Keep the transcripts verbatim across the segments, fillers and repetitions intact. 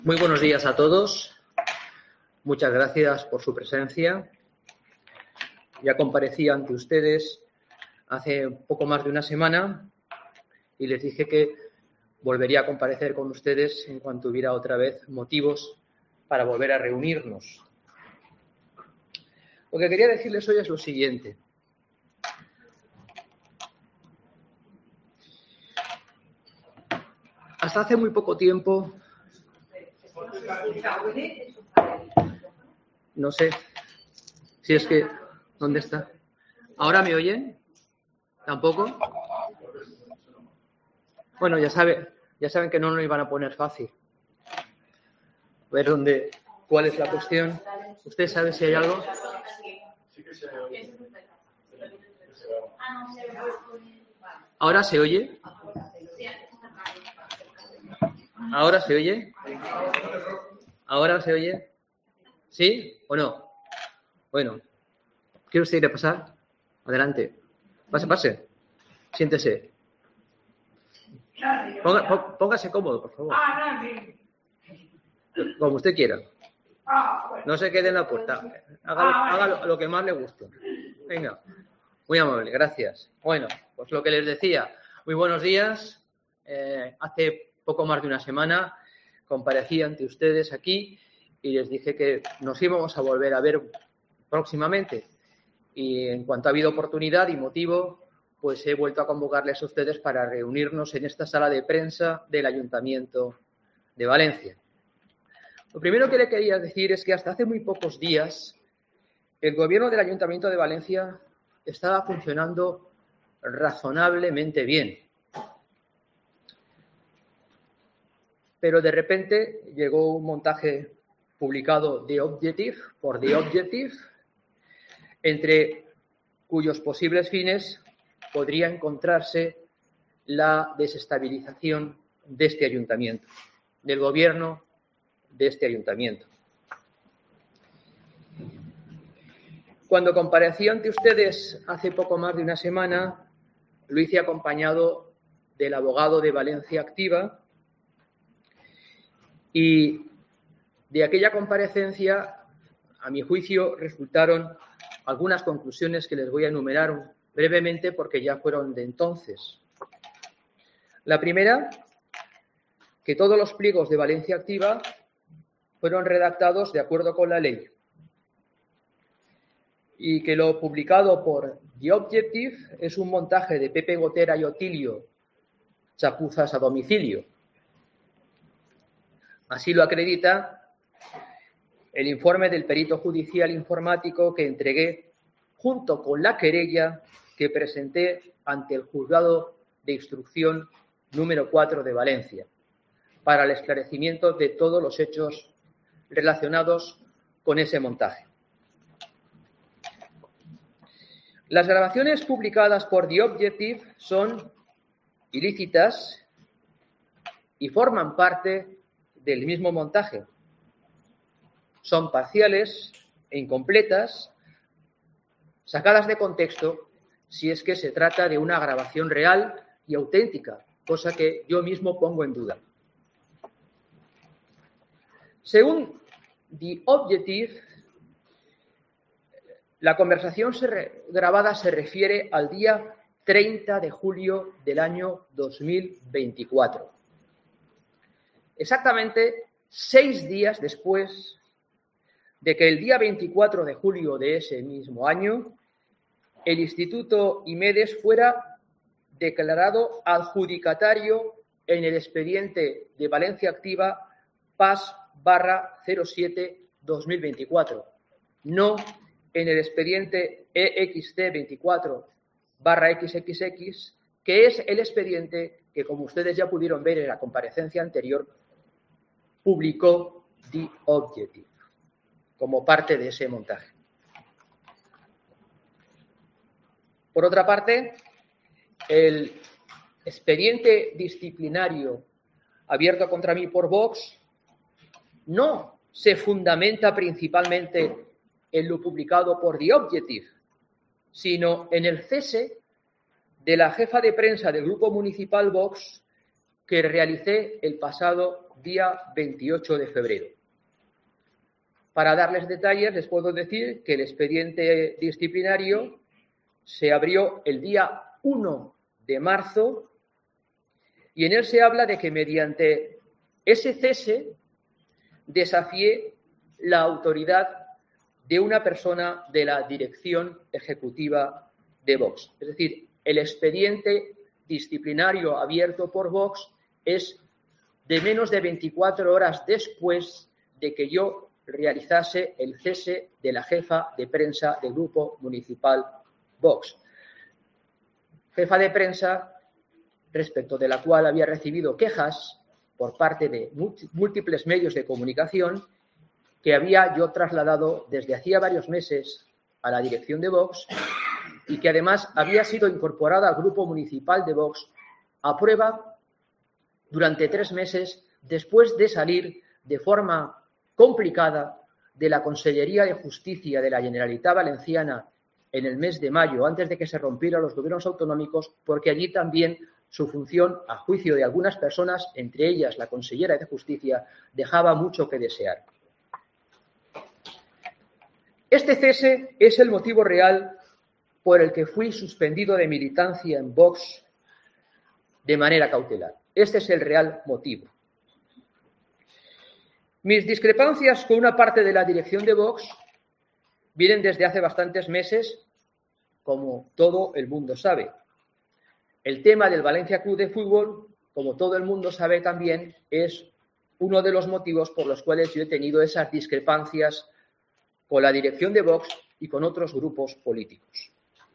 Muy buenos días a todos. Muchas gracias por su presencia. Ya comparecí ante ustedes hace poco más de una semana y les dije que volvería a comparecer con ustedes en cuanto hubiera otra vez motivos para volver a reunirnos. Lo que quería decirles hoy es lo siguiente. Hasta hace muy poco tiempo, no sé si es que... ¿Dónde está? ¿Ahora me oyen? ¿Tampoco? Bueno, ya sabe, ya saben que no nos iban a poner fácil. A ver dónde, cuál es la cuestión. ¿Usted sabe si hay algo? ¿Ahora se oye? ¿Ahora se oye? ¿Ahora se oye? ¿Sí o no? Bueno, ¿quiere usted ir a pasar? Adelante. Pase, pase. Siéntese. Ponga, póngase cómodo, por favor. Como usted quiera. No se quede en la puerta. Haga, haga lo, lo que más le guste. Venga. Muy amable, gracias. Bueno, pues lo que les decía. Muy buenos días. Eh, hace poco más de una semana comparecí ante ustedes aquí y les dije que nos íbamos a volver a ver próximamente. Y en cuanto ha habido oportunidad y motivo, pues he vuelto a convocarles a ustedes para reunirnos en esta sala de prensa del Ayuntamiento de Valencia. Lo primero que le quería decir es que hasta hace muy pocos días el gobierno del Ayuntamiento de Valencia estaba funcionando razonablemente bien. Pero de repente llegó un montaje publicado The Objective, por The Objective, entre cuyos posibles fines podría encontrarse la desestabilización de este ayuntamiento, del gobierno de este ayuntamiento. Cuando comparecí ante ustedes hace poco más de una semana, lo hice acompañado del abogado de Valencia Activa y de aquella comparecencia, a mi juicio, resultaron algunas conclusiones que les voy a enumerar brevemente porque ya fueron de entonces. La primera, que todos los pliegos de Valencia Activa fueron redactados de acuerdo con la ley y que lo publicado por The Objective es un montaje de Pepe Gotera y Otilio, chapuzas a domicilio. Así lo acredita el informe del perito judicial informático que entregué junto con la querella que presenté ante el juzgado de instrucción número cuatro de Valencia para el esclarecimiento de todos los hechos relacionados con ese montaje. Las grabaciones publicadas por The Objective son ilícitas y forman parte del mismo montaje. Son parciales e incompletas, sacadas de contexto, si es que se trata de una grabación real y auténtica, cosa que yo mismo pongo en duda. Según The Objective, la conversación se re- grabada se refiere al día treinta de julio del año dos mil veinticuatro. Exactamente seis días después de que el día veinticuatro de julio de ese mismo año el Instituto Imedes fuera declarado adjudicatario en el expediente de Valencia Activa P A S barra cero siete dos mil veinticuatro, no en el expediente E X T veinticuatro barra equis equis equis, que es el expediente que, como ustedes ya pudieron ver en la comparecencia anterior, publicó The Objective como parte de ese montaje. Por otra parte, el expediente disciplinario abierto contra mí por Vox no se fundamenta principalmente en lo publicado por The Objective, sino en el cese de la jefa de prensa del Grupo Municipal Vox que realicé el pasado día veintiocho de febrero. Para darles detalles, les puedo decir que el expediente disciplinario se abrió el día uno de marzo y en él se habla de que mediante ese cese desafié la autoridad de una persona de la dirección ejecutiva de Vox. Es decir, el expediente disciplinario abierto por Vox es de menos de veinticuatro horas después de que yo realizase el cese de la jefa de prensa del Grupo Municipal Vox. Jefa de prensa respecto de la cual había recibido quejas por parte de múltiples medios de comunicación que había yo trasladado desde hacía varios meses a la dirección de Vox y que además había sido incorporada al Grupo Municipal de Vox a prueba durante tres meses después de salir de forma complicada de la Consellería de Justicia de la Generalitat Valenciana en el mes de mayo, antes de que se rompieran los gobiernos autonómicos, porque allí también su función, a juicio de algunas personas, entre ellas la consellera de Justicia, dejaba mucho que desear. Este cese es el motivo real por el que fui suspendido de militancia en Vox de manera cautelar. Este es el real motivo. Mis discrepancias con una parte de la dirección de Vox vienen desde hace bastantes meses, como todo el mundo sabe. El tema del Valencia Club de Fútbol, como todo el mundo sabe también, es uno de los motivos por los cuales yo he tenido esas discrepancias con la dirección de Vox y con otros grupos políticos.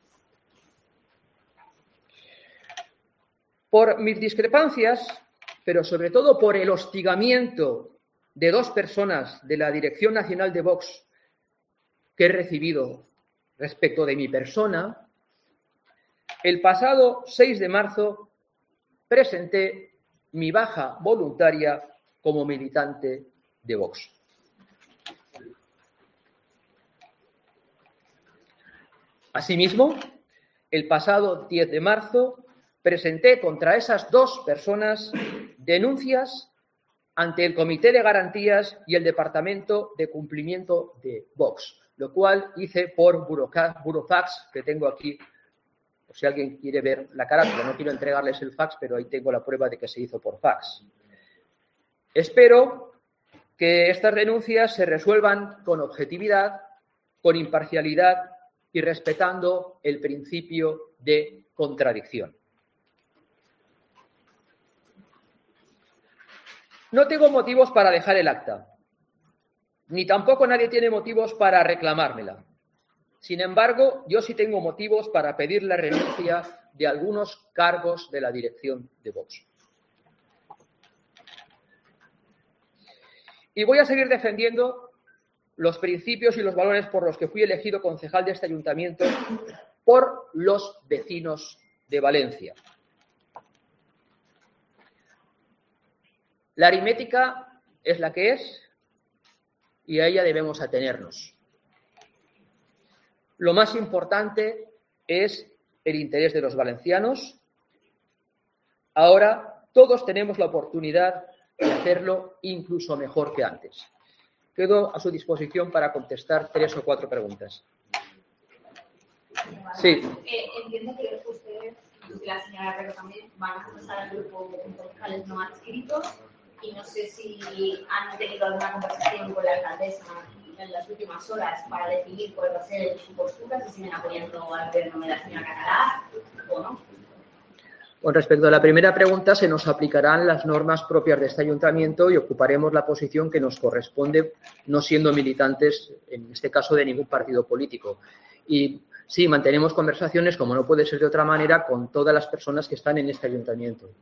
Por mis discrepancias, pero sobre todo por el hostigamiento de dos personas de la Dirección Nacional de Vox que he recibido respecto de mi persona, el pasado seis de marzo presenté mi baja voluntaria como militante de Vox. Asimismo, el pasado diez de marzo presenté contra esas dos personas denuncias ante el Comité de Garantías y el Departamento de Cumplimiento de Vox, lo cual hice por burofax, que tengo aquí, por si alguien quiere ver la carátula. No quiero entregarles el fax, pero ahí tengo la prueba de que se hizo por fax. Espero que estas denuncias se resuelvan con objetividad, con imparcialidad y respetando el principio de contradicción. No tengo motivos para dejar el acta, ni tampoco nadie tiene motivos para reclamármela. Sin embargo, yo sí tengo motivos para pedir la renuncia de algunos cargos de la dirección de Vox. Y voy a seguir defendiendo los principios y los valores por los que fui elegido concejal de este ayuntamiento por los vecinos de Valencia. La aritmética es la que es y a ella debemos atenernos. Lo más importante es el interés de los valencianos. Ahora todos tenemos la oportunidad de hacerlo incluso mejor que antes. Quedo a su disposición para contestar tres o cuatro preguntas. Sí. Eh, entiendo que ustedes y la señora Herrero también van a pasar al grupo de concejales no adscritos y no sé si han tenido alguna conversación con la alcaldesa en las últimas horas para definir cuál va a ser su postura, si siguen apoyando al gobierno de la señora Catalá o no. Con respecto a la primera pregunta, se nos aplicarán las normas propias de este ayuntamiento y ocuparemos la posición que nos corresponde, no siendo militantes, en este caso, de ningún partido político. Y sí, mantenemos conversaciones, como no puede ser de otra manera, con todas las personas que están en este ayuntamiento.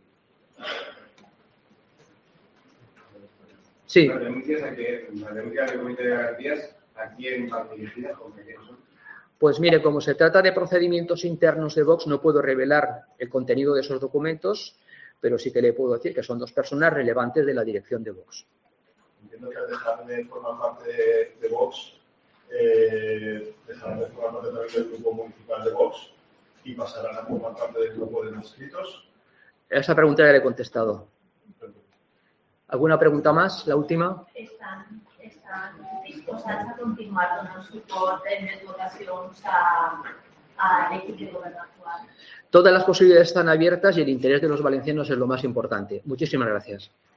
Sí. Las denuncias, a que, las denuncias del Comité de Garantías, ¿a quién van dirigidas? ¿Con quién son? Pues mire, como se trata de procedimientos internos de Vox, no puedo revelar el contenido de esos documentos, pero sí que le puedo decir que son dos personas relevantes de la dirección de Vox. Entiendo que al dejar de formar parte de, de Vox, eh, dejarán de formar parte también del grupo municipal de Vox y pasarán a formar parte del grupo de no inscritos. Esa pregunta ya le he contestado. ¿Alguna pregunta más? La última. Estan, estan disposats a continuar donant suport en les votacions a, a l'equip de govern actual. Todas las posibilidades están abiertas y el interés de los valencianos es lo más importante. Muchísimas gracias.